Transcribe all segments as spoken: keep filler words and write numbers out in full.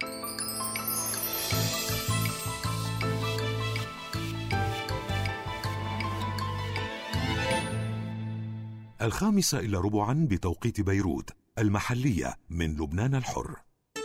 الخامسة إلى ربعا بتوقيت بيروت، المحلية من لبنان الحر.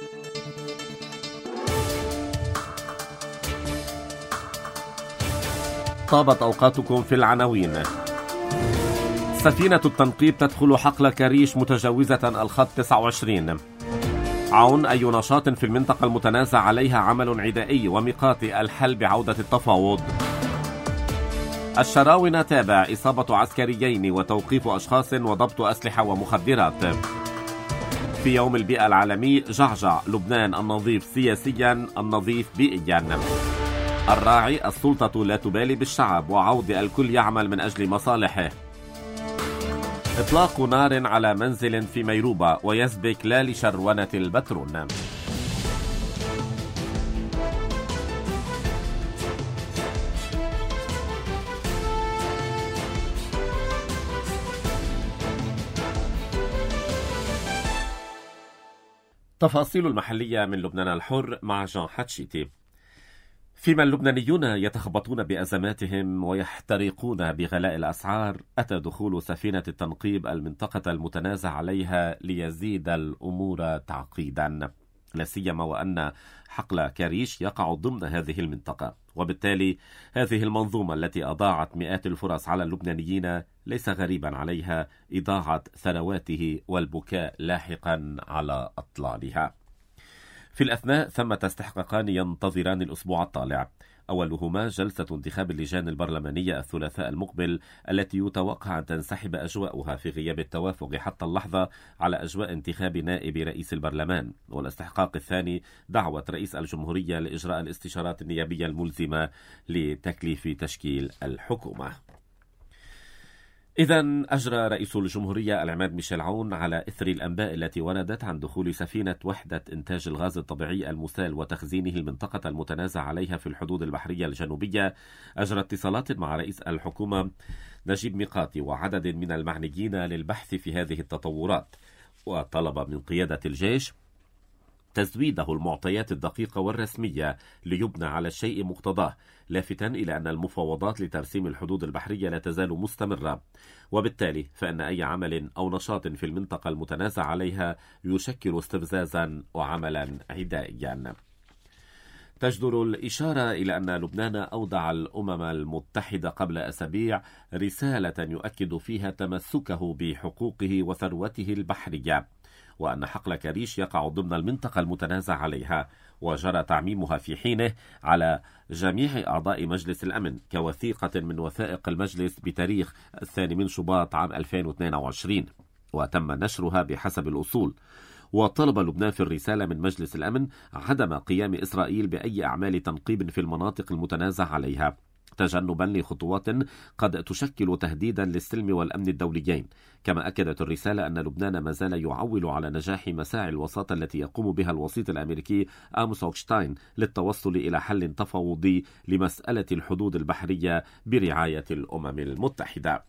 طابت أوقاتكم في العناوين. سفينة التنقيب تدخل حقل كريش متجاوزة الخط تسعة وعشرين. عون أي نشاط في المنطقة المتنازع عليها عمل عدائي وميقات الحل بعودة التفاوض. الشراونة تابع إصابة عسكريين وتوقيف أشخاص وضبط أسلحة ومخدرات. في يوم البيئة العالمي جعجع لبنان النظيف سياسيا النظيف بيئيا. الراعي السلطة لا تبالي بالشعب وعود الكل يعمل من أجل مصالحه. إطلاق نار على منزل في ميروبة ويسبك لا لشرونة البترون. تفاصيل المحلية من لبنان الحر مع جان حتشيتي. فيما اللبنانيون يتخبطون بأزماتهم ويحترقون بغلاء الأسعار، أتى دخول سفينة التنقيب المنطقة المتنازع عليها ليزيد الأمور تعقيدا، لا سيما وأن حقل كريش يقع ضمن هذه المنطقة، وبالتالي هذه المنظومة التي أضاعت مئات الفرص على اللبنانيين ليس غريبا عليها إضاعة ثرواته والبكاء لاحقا على أطلالها. في الأثناء ثمة استحقاقان ينتظران الأسبوع الطالع، أولهما جلسة انتخاب اللجان البرلمانية الثلاثاء المقبل التي يتوقع أن تنسحب أجواؤها في غياب التوافق حتى اللحظة على أجواء انتخاب نائب رئيس البرلمان، والاستحقاق الثاني دعوة رئيس الجمهورية لإجراء الاستشارات النيابية الملزمة لتكليف تشكيل الحكومة. إذن أجرى رئيس الجمهورية العماد ميشيل عون على إثر الأنباء التي وردت عن دخول سفينة وحدة إنتاج الغاز الطبيعي المسال وتخزينه المنطقة المتنازع عليها في الحدود البحرية الجنوبية، أجرى اتصالات مع رئيس الحكومة نجيب ميقاتي وعدد من المعنيين للبحث في هذه التطورات، وطلب من قيادة الجيش تزويده المعطيات الدقيقة والرسمية ليبنى على الشيء مقتضاه، لافتا إلى أن المفاوضات لترسيم الحدود البحرية لا تزال مستمرة، وبالتالي فإن أي عمل أو نشاط في المنطقة المتنازع عليها يشكل استفزازا وعملا عدائيا. تجدر الإشارة إلى أن لبنان أودع الأمم المتحدة قبل أسابيع رسالة يؤكد فيها تمسكه بحقوقه وثروته البحرية، وأن حقل كريش يقع ضمن المنطقة المتنازع عليها، وجرى تعميمها في حينه على جميع أعضاء مجلس الأمن كوثيقة من وثائق المجلس بتاريخ الثاني من شباط عام ألفين واثنين وعشرين، وتم نشرها بحسب الأصول. وطلب لبنان في الرسالة من مجلس الأمن عدم قيام إسرائيل بأي أعمال تنقيب في المناطق المتنازع عليها، تجنبا لخطوات قد تشكل تهديدا للسلم والأمن الدوليين. كما أكدت الرسالة أن لبنان ما زال يعول على نجاح مساعي الوساطة التي يقوم بها الوسيط الأمريكي آموس هوكشتاين للتوصل إلى حل تفاوضي لمسألة الحدود البحرية برعاية الأمم المتحدة.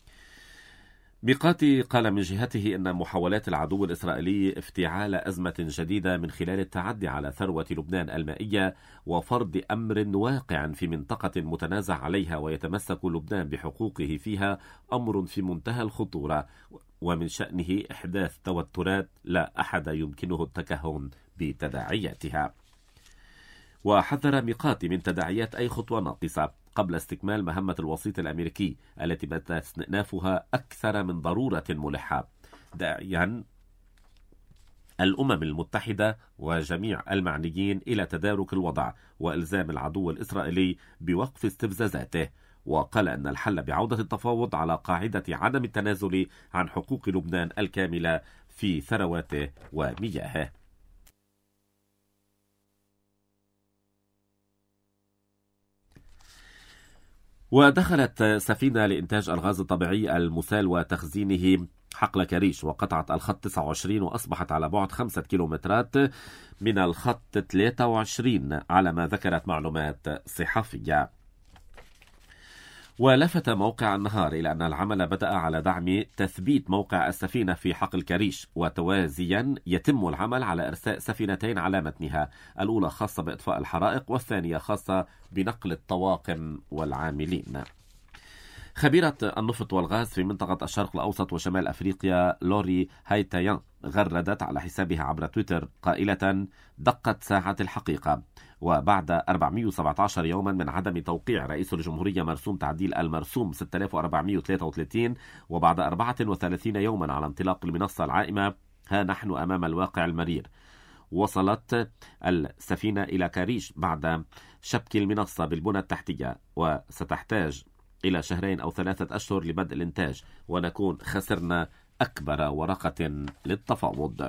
ميقاتي قال من جهته إن محاولات العدو الإسرائيلي افتعال أزمة جديدة من خلال التعدي على ثروة لبنان المائية وفرض أمر واقع في منطقة متنازع عليها ويتمسك لبنان بحقوقه فيها أمر في منتهى الخطورة، ومن شأنه إحداث توترات لا أحد يمكنه التكهن بتداعياتها. وحذر ميقاتي من تداعيات أي خطوة ناقصة قبل استكمال مهمة الوسيط الأمريكي التي بات استئنافها أكثر من ضرورة ملحة، داعيا الأمم المتحدة وجميع المعنيين إلى تدارك الوضع وإلزام العدو الإسرائيلي بوقف استفزازاته. وقال أن الحل بعودة التفاوض على قاعدة عدم التنازل عن حقوق لبنان الكاملة في ثرواته ومياهه. ودخلت سفينة لإنتاج الغاز الطبيعي المسال وتخزينه حقل كريش وقطعت الخط تسعة وعشرين وأصبحت على بعد خمسة كيلومترات من الخط ثلاثة وعشرين على ما ذكرت معلومات صحفية. ولفت موقع النهار إلى أن العمل بدأ على دعم تثبيت موقع السفينة في حقل كريش، وتوازيا يتم العمل على إرساء سفينتين على متنها، الأولى خاصة بإطفاء الحرائق والثانية خاصة بنقل الطواقم والعاملين. خبيرة النفط والغاز في منطقة الشرق الأوسط وشمال أفريقيا لوري هايتايان غردت على حسابها عبر تويتر قائلة: دقت ساعة الحقيقة. وبعد أربعمئة وسبعة عشر يوما من عدم توقيع رئيس الجمهورية مرسوم تعديل المرسوم ستة آلاف وأربعمئة وثلاثة وثلاثين، وبعد أربعة وثلاثين يوما على انطلاق المنصة العائمة، ها نحن أمام الواقع المرير. وصلت السفينة إلى كاريش بعد شبك المنصة بالبنى التحتية، وستحتاج إلى شهرين أو ثلاثة أشهر لبدء الإنتاج، ونكون خسرنا أكبر ورقة للتفاوض.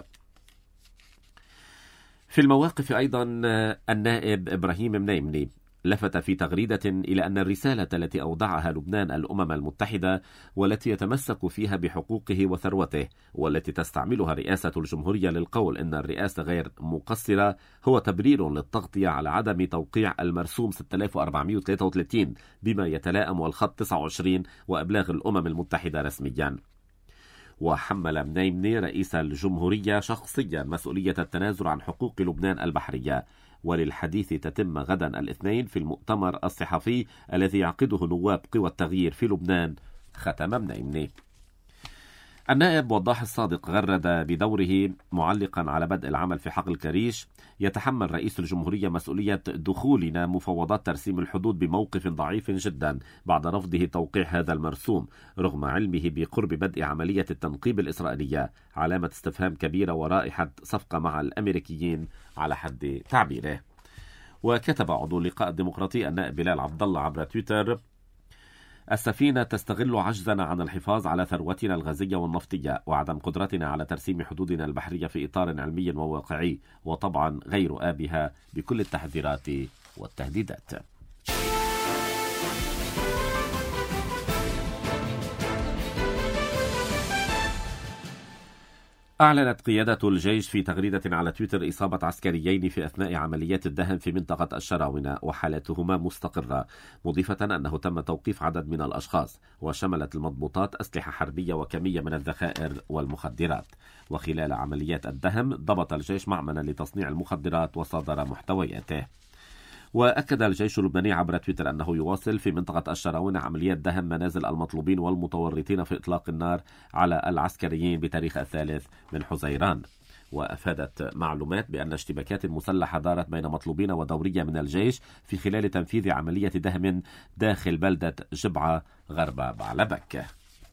في المواقف أيضا النائب إبراهيم منيمني لفت في تغريدة إلى أن الرسالة التي أودعها لبنان الأمم المتحدة، والتي يتمسك فيها بحقوقه وثروته، والتي تستعملها رئاسة الجمهورية للقول إن الرئاسة غير مقصرة، هو تبرير للتغطية على عدم توقيع المرسوم ستة آلاف وأربعمئة وثلاثة وثلاثين بما يتلائم والخط تسعة وعشرين وإبلاغ الأمم المتحدة رسميا. وحمل منيمني رئيس الجمهورية شخصيا مسؤولية التنازل عن حقوق لبنان البحرية. وللحديث تتم غدا الاثنين في المؤتمر الصحفي الذي يعقده نواب قوى التغيير في لبنان، ختم منيمني. النائب وضاح الصادق غرد بدوره معلقا على بدء العمل في حقل كريش: يتحمل رئيس الجمهورية مسؤولية دخولنا مفاوضات ترسيم الحدود بموقف ضعيف جدا بعد رفضه توقيع هذا المرسوم، رغم علمه بقرب بدء عملية التنقيب الإسرائيلية، علامة استفهام كبيرة ورائحة صفقة مع الأمريكيين على حد تعبيره. وكتب عضو اللقاء الديمقراطي النائب بلال عبد الله عبر تويتر: السفينة تستغل عجزنا عن الحفاظ على ثروتنا الغازية والنفطية، وعدم قدرتنا على ترسيم حدودنا البحرية في إطار علمي وواقعي، وطبعا غير آبها بكل التحذيرات والتهديدات. أعلنت قيادة الجيش في تغريدة على تويتر إصابة عسكريين في أثناء عمليات الدهم في منطقة الشراونة، وحالتهما مستقرة، مضيفة أنه تم توقيف عدد من الأشخاص، وشملت المضبوطات أسلحة حربية وكمية من الذخائر والمخدرات. وخلال عمليات الدهم ضبط الجيش معملا لتصنيع المخدرات وصادر محتوياته. وأكد الجيش اللبناني عبر تويتر أنه يواصل في منطقة الشراونة عمليات دهم منازل المطلوبين والمتورطين في إطلاق النار على العسكريين بتاريخ الثالث من حزيران. وأفادت معلومات بأن اشتباكات مسلحة دارت بين مطلوبين ودورية من الجيش في خلال تنفيذ عملية دهم داخل بلدة جبعة غرب بعلبك.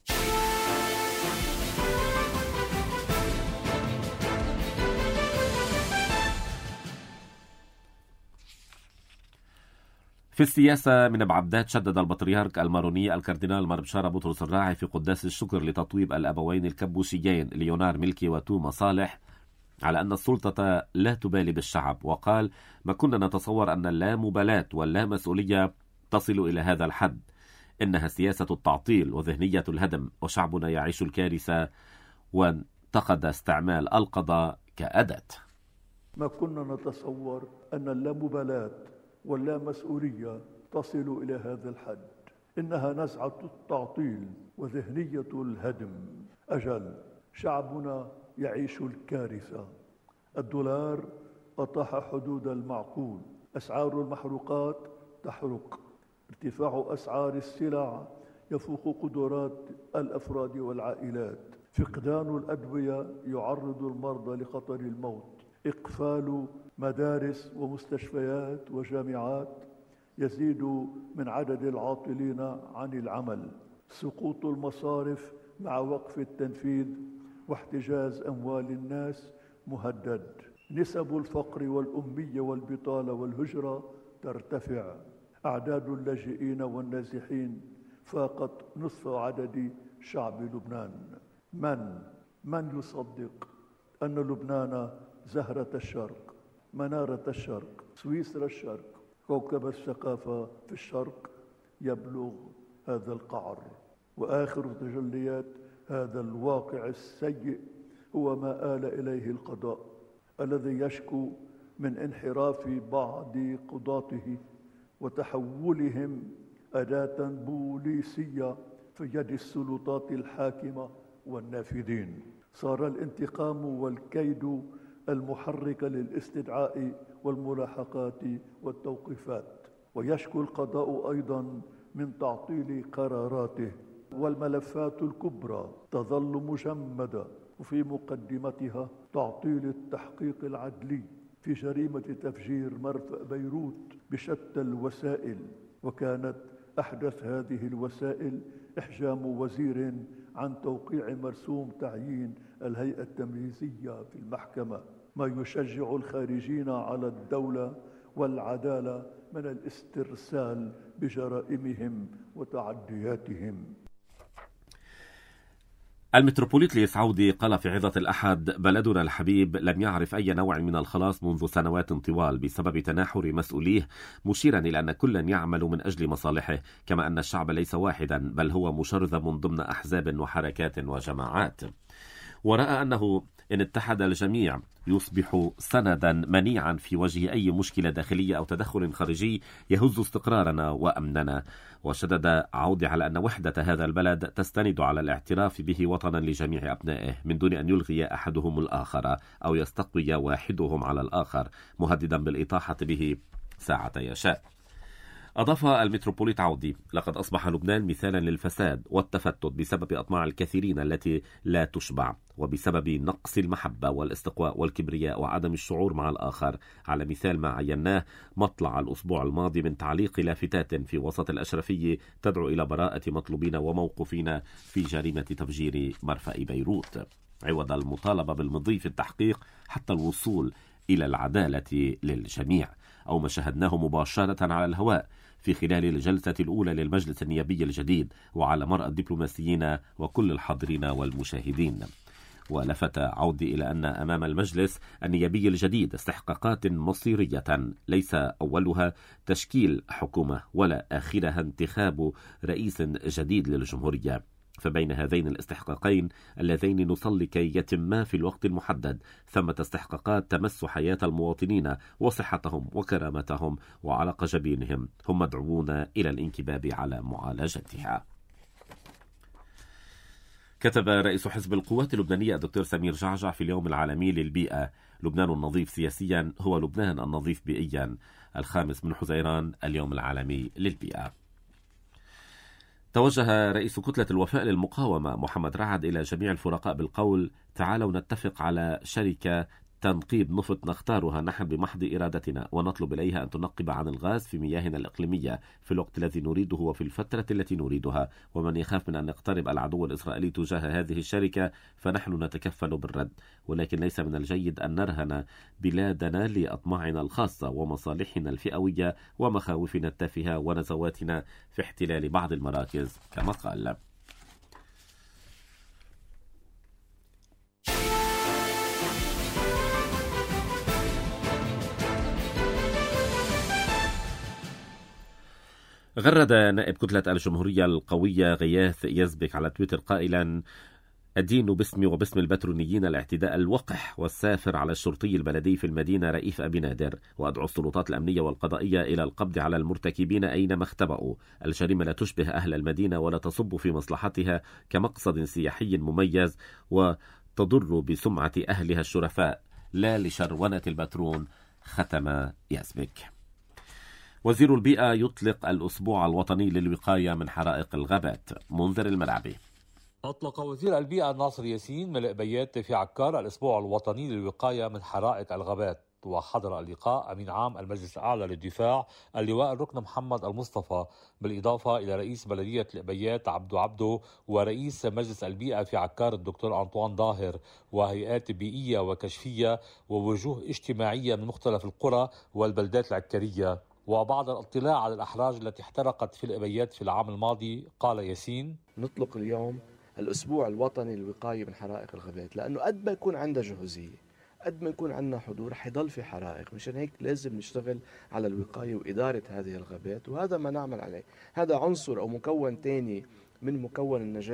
في السياسة من بعبدات، شدد البطريرك الماروني الكاردينال مربشارة بطرس الراعي في قداس الشكر لتطويب الأبوين الكبوشيين ليونار ملكي وتوما صالح على أن السلطة لا تبالي بالشعب، وقال: ما كنا نتصور أن اللامبالاة واللامسؤولية تصل إلى هذا الحد، إنها سياسة التعطيل وذهنية الهدم، وشعبنا يعيش الكارثة، وانتقد استعمال القضاء كأداة. ما كنا نتصور أن اللامبالاة واللامسؤولية تصل إلى هذا الحد، إنها نزعة التعطيل وذهنية الهدم. أجل شعبنا يعيش الكارثة. الدولار أطاح حدود المعقول، أسعار المحروقات تحرق، ارتفاع أسعار السلع يفوق قدرات الأفراد والعائلات، فقدان الأدوية يعرض المرضى لخطر الموت، إقفال مدارس ومستشفيات وجامعات يزيد من عدد العاطلين عن العمل، سقوط المصارف مع وقف التنفيذ واحتجاز أموال الناس مهدد، نسب الفقر والأمية والبطالة والهجرة ترتفع، أعداد اللاجئين والنازحين فاقت نصف عدد شعب لبنان. من من يصدق أن لبنان زهرة الشرق، منارة الشرق، سويسرا الشرق، كوكب الثقافة في الشرق، يبلغ هذا القعر؟ وآخر تجليات هذا الواقع السيء هو ما آل إليه القضاء الذي يشكو من انحراف بعض قضاته وتحولهم أداة بوليسية في يد السلطات الحاكمة والنافذين. صار الانتقام والكيد المحرك للاستدعاء والملاحقات والتوقيفات، ويشكو القضاء أيضا من تعطيل قراراته، والملفات الكبرى تظل مجمدة، وفي مقدمتها تعطيل التحقيق العدلي في جريمة تفجير مرفأ بيروت بشتى الوسائل. وكانت أحدث هذه الوسائل إحجام وزير عن توقيع مرسوم تعيين الهيئة التمييزية في المحكمة، ما يشجع الخارجين على الدولة والعدالة من الاسترسال بجرائمهم وتعدياتهم. المتروبوليت ليس عودي قال في عظة الأحد: بلدنا الحبيب لم يعرف أي نوع من الخلاص منذ سنوات طوال بسبب تناحر مسؤوليه، مشيرا إلى أن كلا يعمل من أجل مصالحه، كما أن الشعب ليس واحدا بل هو مشرذم ضمن أحزاب وحركات وجماعات. ورأى أنه إن اتحد الجميع يصبح سندا منيعا في وجه أي مشكلة داخلية أو تدخل خارجي يهز استقرارنا وأمننا. وشدد عودي على أن وحدة هذا البلد تستند على الاعتراف به وطنا لجميع أبنائه من دون أن يلغي أحدهم الآخر أو يستقوي واحدهم على الآخر، مهددا بالإطاحة به ساعة يشاء. أضاف المتروبوليت عودي: لقد أصبح لبنان مثالا للفساد والتفتت بسبب أطماع الكثيرين التي لا تشبع، وبسبب نقص المحبة والاستقواء والكبرياء وعدم الشعور مع الآخر، على مثال ما عيناه مطلع الأسبوع الماضي من تعليق لافتات في وسط الأشرفية تدعو إلى براءة مطلوبين وموقوفين في جريمة تفجير مرفأ بيروت، عوض المطالبة بالمضي في التحقيق حتى الوصول إلى العدالة للجميع، أو ما شاهدناه مباشرة على الهواء في خلال الجلسة الأولى للمجلس النيابي الجديد وعلى مرأى الدبلوماسيين وكل الحاضرين والمشاهدين. ولفت عودي إلى أن أمام المجلس النيابي الجديد استحقاقات مصيرية ليس أولها تشكيل حكومة ولا آخرها انتخاب رئيس جديد للجمهورية، فبين هذين الاستحقاقين اللذين نصلي كي يتما في الوقت المحدد ثمة استحقاقات تمس حياة المواطنين وصحتهم وكرامتهم وعلق جبينهم، هم مدعوون إلى الانكباب على معالجتها. كتب رئيس حزب القوات اللبنانية الدكتور سمير جعجع في اليوم العالمي للبيئة: لبنان النظيف سياسيا هو لبنان النظيف بيئيا، الخامس من حزيران اليوم العالمي للبيئة. توجه رئيس كتلة الوفاء للمقاومة محمد رعد إلى جميع الفرقاء بالقول: تعالوا نتفق على شركة تنقيب نفط نختارها نحن بمحض إرادتنا، ونطلب إليها أن تنقب عن الغاز في مياهنا الإقليمية في الوقت الذي نريده وفي الفترة التي نريدها، ومن يخاف من أن يقترب العدو الإسرائيلي تجاه هذه الشركة فنحن نتكفل بالرد، ولكن ليس من الجيد أن نرهن بلادنا لأطماعنا الخاصة ومصالحنا الفئوية ومخاوفنا التافهة ونزواتنا في احتلال بعض المراكز كما قال. غرد نائب كتلة الجمهورية القوية غياث يزبك على تويتر قائلا: أدين باسمي وباسم البترونيين الاعتداء الوقح والسافر على الشرطي البلدي في المدينة رئيف أبي نادر، وأدعو السلطات الأمنية والقضائية إلى القبض على المرتكبين أينما اختبأوا. الجريمة لا تشبه أهل المدينة ولا تصب في مصلحتها كمقصد سياحي مميز، وتضر بسمعة أهلها الشرفاء لا لشرونة البترون، ختم يزبك. وزير البيئة يطلق الأسبوع الوطني للوقاية من حرائق الغابات. منذر الملعبي. أطلق وزير البيئة ناصر ياسين ملء بيات في عكار الأسبوع الوطني للوقاية من حرائق الغابات، وحضر اللقاء أمين عام المجلس الأعلى للدفاع اللواء الركن محمد المصطفى، بالإضافة إلى رئيس بلدية الأبيات عبدو عبدو ورئيس مجلس البيئة في عكار الدكتور أنطوان ظاهر، وهيئات بيئية وكشفية ووجوه اجتماعية من مختلف القرى والبلدات العكارية. وبعد الاطلاع على الأحراج التي احترقت في الأبيات في العام الماضي قال ياسين: نطلق اليوم الأسبوع الوطني للوقاية من حرائق الغابات، لأنه قد ما يكون عندنا جهوزية، قد ما يكون عندنا حضور، حيضل في حرائق. مشان هيك لازم نشتغل على الوقاية وإدارة هذه الغابات، وهذا ما نعمل عليه. هذا عنصر أو مكون تاني من مكون النجاح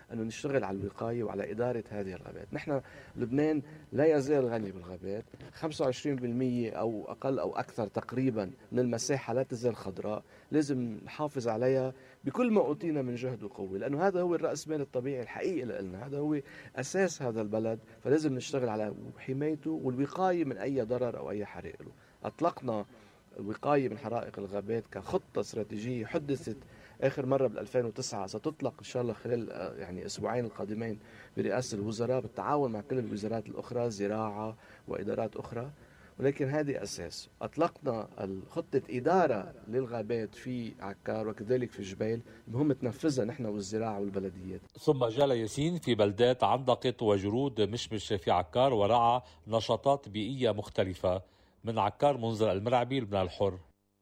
أنه نشتغل على الوقاية وعلى إدارة هذه الغابات. نحن لبنان لا يزال غني بالغابات، خمسة وعشرين بالمئة أو أقل أو أكثر تقريبا من المساحة لا تزال خضراء، لازم نحافظ عليها بكل ما أوتينا من جهد وقوة، لأنه هذا هو الرأسمال الطبيعي الحقيقي لنا، هذا هو أساس هذا البلد، فلازم نشتغل على حمايته والوقاية من أي ضرر أو أي حريق له. أطلقنا الوقاية من حرائق الغابات كخطة استراتيجية حدثت آخر مرة بال ألفين وتسعة، ستطلق إن شاء الله خلال يعني أسبوعين القادمين برئاسة الوزراء بالتعاون مع كل الوزارات الأخرى، زراعة وإدارات أخرى، ولكن هذه أساس. أطلقنا خطة إدارة للغابات في عكار وكذلك في جبيل، مهم تنفذها نحن والزراعة والبلديات. ثم جال ياسين في بلدات عندقت وجرود مشمش في عكار ورعى نشاطات بيئية مختلفة. من عكار منذر المرعبي، لبنان الحر.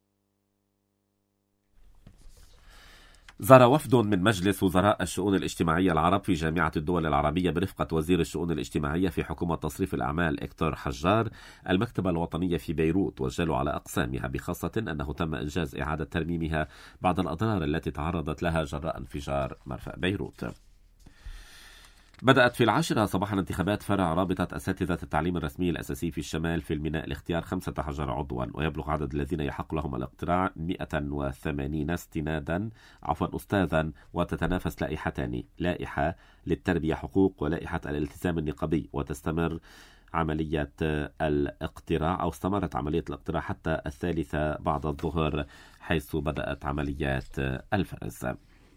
زار وفد من مجلس وزراء الشؤون الاجتماعية العرب في جامعة الدول العربية برفقة وزير الشؤون الاجتماعية في حكومة تصريف الأعمال إكتور حجار المكتبة الوطنية في بيروت، وجلوا على أقسامها، بخاصة أنه تم إنجاز إعادة ترميمها بعد الأضرار التي تعرضت لها جراء انفجار مرفأ بيروت. بدأت في العاشرة صباحا انتخابات فرع رابطة أساتذة التعليم الرسمي الأساسي في الشمال في الميناء لاختيار خمسة عشر عضوا، ويبلغ عدد الذين يحق لهم الاقتراع مئة وثمانين استنادا عفوا أستاذا، وتتنافس لائحتان، لائحة للتربية حقوق ولائحة الالتزام النقابي، وتستمر عملية الاقتراع أو استمرت عملية الاقتراع حتى الثالثة بعد الظهر، حيث بدأت عمليات الفرز.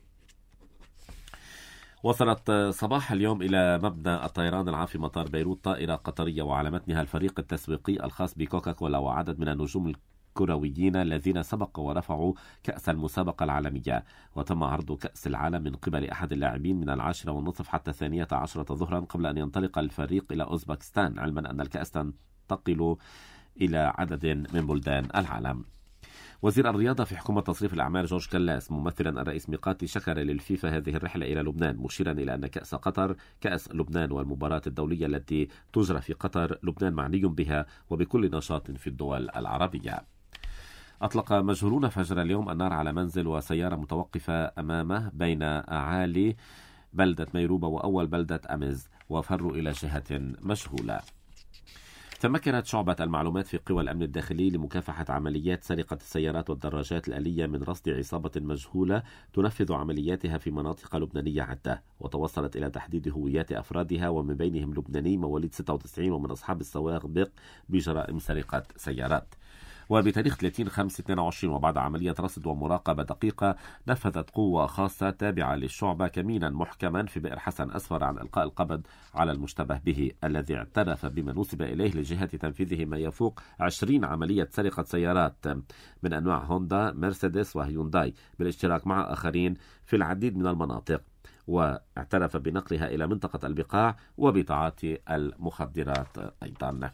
وصلت صباح اليوم إلى مبنى الطيران العام في مطار بيروت طائرة قطرية، وعلى متنها الفريق التسويقي الخاص بكوكاكولا وعدد من النجوم الكرويين الذين سبقوا ورفعوا كأس المسابقة العالمية. وتم عرض كأس العالم من قبل أحد اللاعبين من العاشرة والنصف حتى الثانية عشرة ظهرا قبل أن ينطلق الفريق إلى أوزبكستان، علما أن الكأس تنتقل إلى عدد من بلدان العالم. وزير الرياضة في حكومة تصريف الأعمال جورج كلاس ممثلا الرئيس ميقاتي شكر للفيفا هذه الرحلة إلى لبنان، مشيرا إلى أن كأس قطر كأس لبنان والمباراة الدولية التي تجرى في قطر لبنان معني بها وبكل نشاط في الدول العربية. أطلق مجهولون فجر اليوم النار على منزل وسيارة متوقفة أمامه بين أعالي بلدة ميروبة وأول بلدة أمز، وفروا إلى جهة مجهولة. تمكنت شعبة المعلومات في قوى الأمن الداخلي لمكافحة عمليات سرقة السيارات والدراجات الآلية من رصد عصابة مجهولة تنفذ عملياتها في مناطق لبنانية عدة، وتوصلت إلى تحديد هويات أفرادها، ومن بينهم لبناني مواليد ستة وتسعين ومن أصحاب السوابق بجرائم سرقة سيارات. وبتاريخ ثلاثين خمسة اثنين وعشرين وبعد عملية رصد ومراقبة دقيقة، نفذت قوة خاصة تابعة للشعبة كمينا محكما في بئر حسن أسفر عن إلقاء القبض على المشتبه به، الذي اعترف بما نسب إليه لجهة تنفيذه ما يفوق عشرين عملية سرقة سيارات من أنواع هوندا، مرسيدس وهيونداي، بالاشتراك مع آخرين في العديد من المناطق، واعترف بنقلها إلى منطقة البقاع وبتعاطي المخدرات أيضا.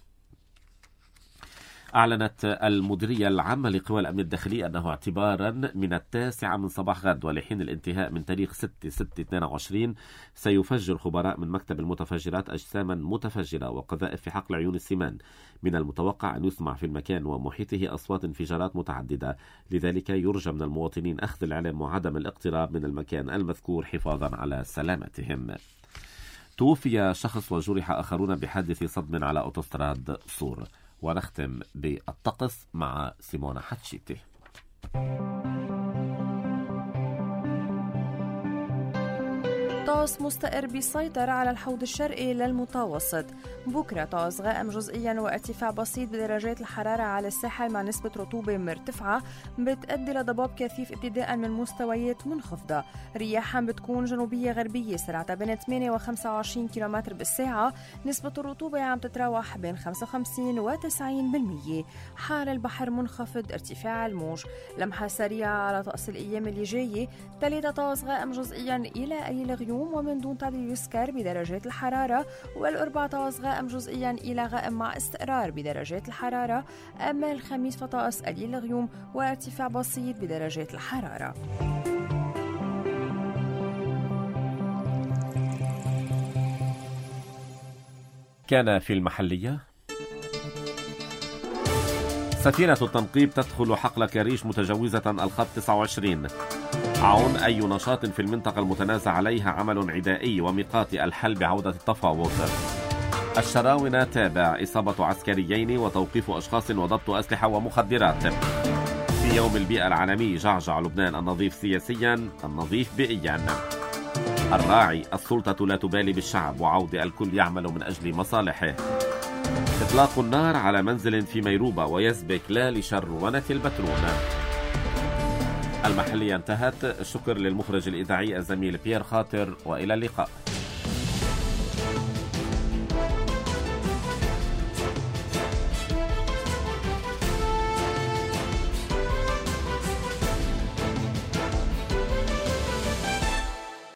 أعلنت المديرية العامة لقوى الأمن الداخلي أنه اعتبارا من التاسعة من صباح غد ولحين الانتهاء من تاريخ ستة ستة اثنين وعشرين سيفجر خبراء من مكتب المتفجرات أجساما متفجرة وقذائف في حقل عيون السمان. من المتوقع أن يسمع في المكان ومحيطه أصوات انفجارات متعددة، لذلك يرجى من المواطنين أخذ العلم وعدم الاقتراب من المكان المذكور حفاظا على سلامتهم. توفي شخص وجرح آخرون بحادث صدم على أوتوستراد صور. ونختم بالطقس مع سيمونا حتشيتي. طقس مستقر بيسيطر على الحوض الشرقي للمتوسط. بكرة طقس غائم جزئيا وارتفاع بسيط بدرجات الحرارة على الساحل مع نسبة رطوبة مرتفعة بتؤدي لضباب كثيف ابتداء من مستويات منخفضة. رياحا بتكون جنوبية غربية سرعتها بين ثمانية وخمسة وعشرين كيلومتر بالساعة. نسبة الرطوبة عم تتراوح بين خمسة وخمسين وتسعين بالمية. حال البحر منخفض، ارتفاع الموج. لمحة سريعة على طقس الأيام اللي جاية. ثلاثة طقس غائم جزئيا إلى قليل غيوم ومن دون تغيير يسكر بدرجات الحرارة، والأربع طقس غائم جزئيا إلى غائم مع استقرار بدرجات الحرارة. أما الخميس فطقس قليل غيوم وارتفاع بسيط بدرجات الحرارة. كان في المحلية سفينة التنقيب تدخل حقل كريش متجاوزة الخط تسعة وعشرين. عون أي نشاط في المنطقة المتنازع عليها عمل عدائي وميقات الحل بعودة التفاوض. الشراونة تابع إصابة عسكريين وتوقيف أشخاص وضبط أسلحة ومخدرات. في يوم البيئة العالمي جعجع لبنان النظيف سياسيا النظيف بيئيا. الراعي السلطة لا تبالي بالشعب وعودة الكل يعمل من أجل مصالحه. إطلاق النار على منزل في ميروبة ويسبك لا لشرونة البترون. المحلية انتهت. الشكر للمخرج الإذاعي الزميل بيير خاطر وإلى اللقاء.